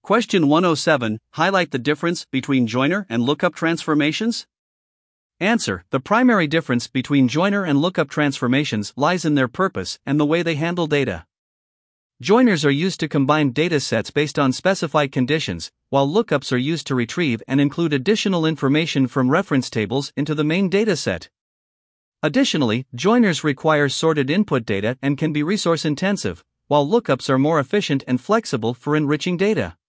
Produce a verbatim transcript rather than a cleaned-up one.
Question one oh seven. Highlight the difference between joiner and lookup transformations. Answer. The primary difference between joiner and lookup transformations lies in their purpose and the way they handle data. Joiners are used to combine data sets based on specified conditions, while lookups are used to retrieve and include additional information from reference tables into the main dataset. Additionally, joiners require sorted input data and can be resource intensive, while lookups are more efficient and flexible for enriching data.